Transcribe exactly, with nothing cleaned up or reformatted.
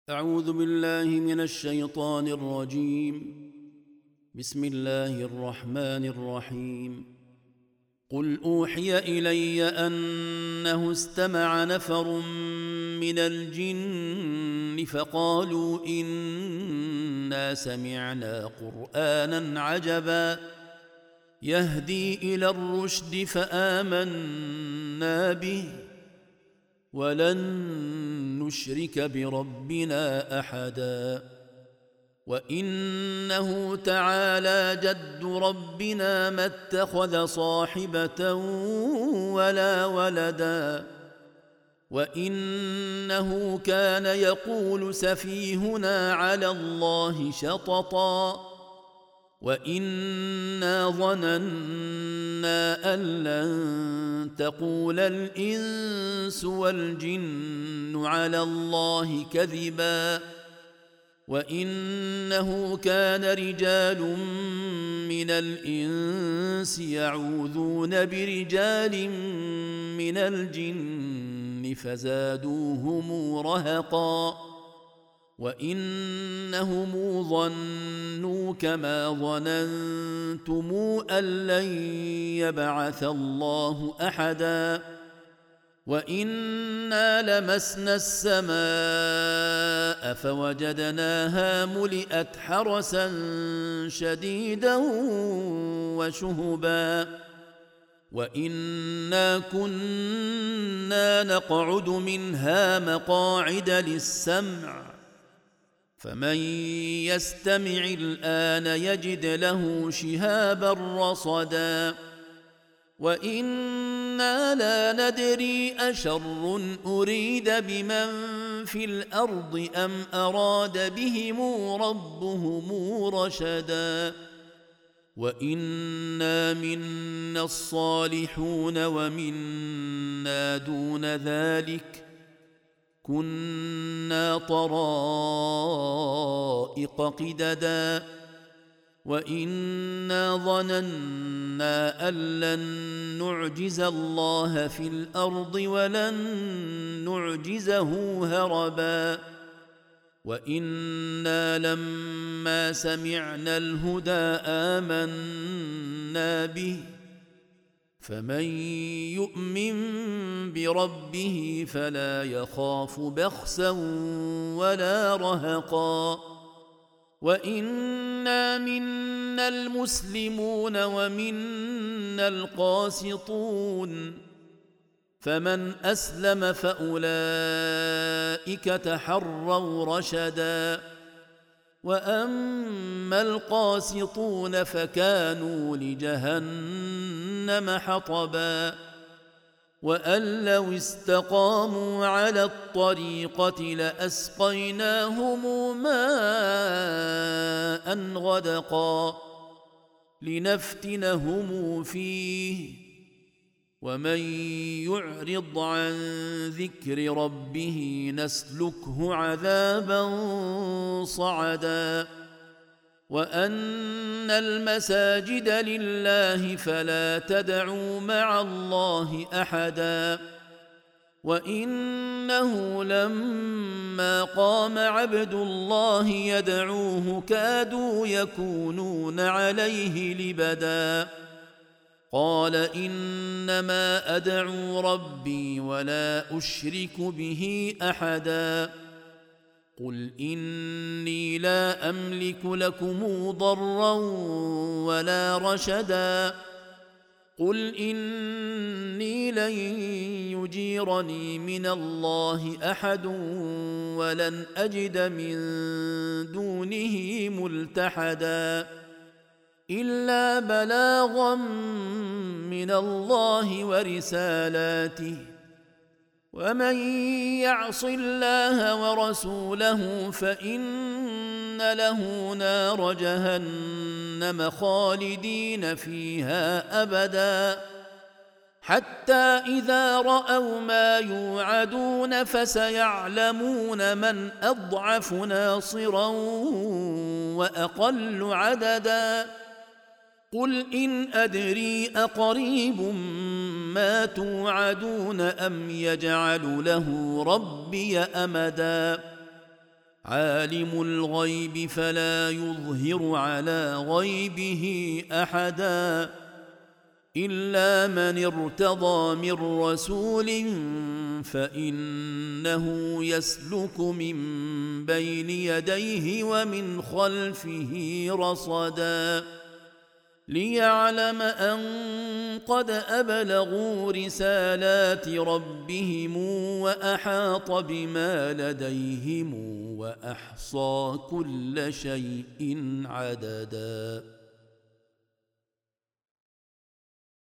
أعوذ بالله من الشيطان الرجيم. بسم الله الرحمن الرحيم. قل أوحي إلي أنه استمع نفر من الجن فقالوا إنا سمعنا قرآنا عجبا يهدي إلى الرشد فآمنا به ولن نشرك بربنا أحدا وإنه تعالى جد ربنا ما اتخذ صاحبة ولا ولدا وإنه كان يقول سفيهنا على الله شططا وإنا ظننا أن لن تقول الإنس والجن على الله كذبا وإنه كان رجال من الإنس يعوذون برجال من الجن فزادوهم رهقا وإنهم ظنوا كما ظننتم أن لن يبعث الله أحدا وإنا لمسنا السماء فوجدناها ملئت حرسا شديدا وشهبا وإنا كنا نقعد منها مقاعد للسمع فمن يستمع الآن يجد له شهابا رصدا وإنا لا ندري أشر أريد بمن في الأرض أم أراد بهم ربهم رشدا وإنا منا الصالحون ومنا دون ذلك كنا طرائق قددا وإنا ظننا أن لن نعجز الله في الأرض ولن نعجزه هربا وإنا لما سمعنا الهدى آمنا به فمن يؤمن بربه فلا يخاف بخسا ولا رهقا وإنا منا المسلمون ومنا القاسطون فمن أسلم فأولئك تحروا رشدا وأما القاسطون فكانوا لجهنم حطبا وأن لو استقاموا على الطريقة لأسقيناهم ماء غدقا لنفتنهم فيه ومن يعرض عن ذكر ربه نسلكه عذابا صعدا وأن المساجد لله فلا تدعوا مع الله أحدا وإنه لما قام عبد الله يدعوه كادوا يكونون عليه لبدا قال إنما أدعو ربي ولا أشرك به أحدا قل إني لا أملك لكم ضرا ولا رشدا قل إني لن يجيرني من الله أحد ولن أجد من دونه ملتحدا إلا بلاغا من الله ورسالاته ومن يعص الله ورسوله فإن له نار جهنم خالدين فيها أبدا حتى إذا رأوا ما يوعدون فسيعلمون من أضعف ناصرا وأقل عددا قل إن أدري أقريب ما توعدون أم يجعل له ربي أمدا عالم الغيب فلا يظهر على غيبه احدا الا من ارتضى من رسول فانه يسلك من بين يديه ومن خلفه رصدا ليعلم ان قد ابلغوا رسالات ربهم واحاط بما لديهم واحصى كل شيء عددا.